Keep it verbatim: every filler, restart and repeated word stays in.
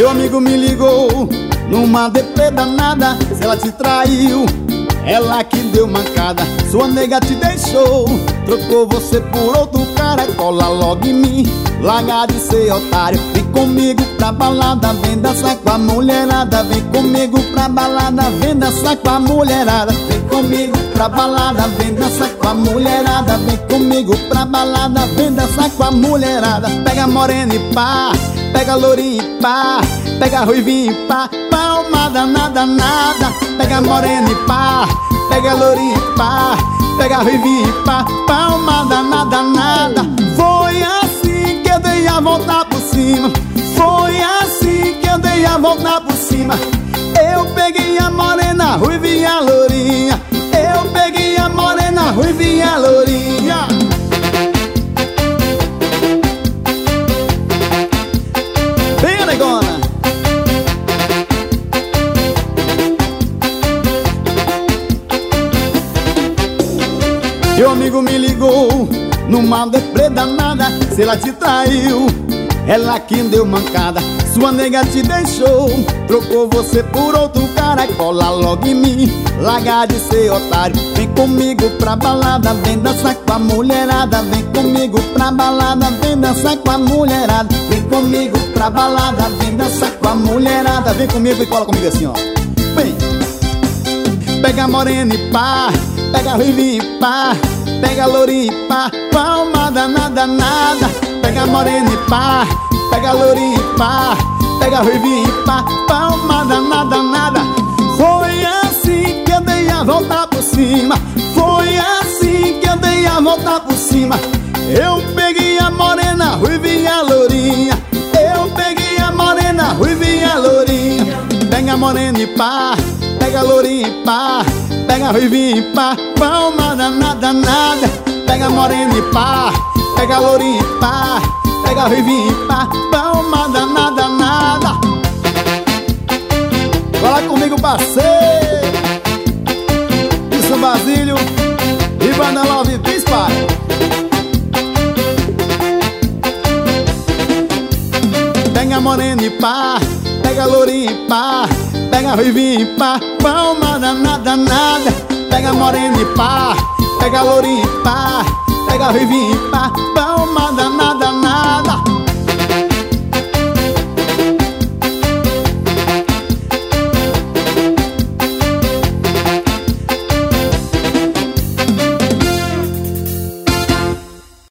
Meu amigo me ligou numa deprê danada. Se ela te traiu, ela que deu mancada. Sua nega te deixou, trocou você por outro cara. Cola logo em mim, larga de ser otário. Vem comigo pra balada, vem dançar com a mulherada. Vem comigo pra balada, vem dançar com a mulherada. Vem comigo pra balada, vem dançar com a mulherada. Vem comigo pra balada, vem dançar com a mulherada. Pega morena e pá, pega lourinha e pá, pega ruivinha e pá, palmada nada nada. Pega morena e pá, pega lourinha e pá, pega ruivinha e pá, palmada nada nada. Foi assim que eu dei a volta por cima. Foi assim que eu dei a volta por cima. Eu peguei a morena, ruivinha, lourinha. Eu peguei a morena, ruivinha, lourinha. Vem, negona. Meu amigo me ligou numa deprê danada. Se ela te traiu, ela que deu mancada. Sua nega te deixou, trocou você por outro cara. Cola logo em mim, larga de ser otário. Vem comigo pra balada, vem dançar com a mulherada. Vem comigo pra balada, vem dançar com a mulherada. Vem comigo pra balada, vem dançar com a mulherada. Vem comigo e cola comigo assim, ó. Vem. Pega morena e pá, pega ruivinha e pá, pega lourinha e pá, palmada nada nada. Pega morena e pá, pega lourinha e pá, pega ruivinha e pá, palmada nada nada. Foi assim que eu dei a volta por cima. Foi assim que eu dei a volta por cima. Eu peguei a morena, ruivinha, lourinha. Eu peguei a morena, ruivinha, lourinha. Pega morena e pá, pega lourinha e pá, pega ruivinha e pá, palmada nada nada. Pega morena e pá, pega lourinha e pá, pega ruivinha e pá, palmada nada nada. Fala comigo, parceiro. Isso, Basílio e Banda Love Peace, pai. Pega morena e pá, pega lourinha e pá, pega ruivinha e pá, palmada nada nada. Pega morena e pá, pega lourinha e pá, pega ruivinha e pá, palmada nada.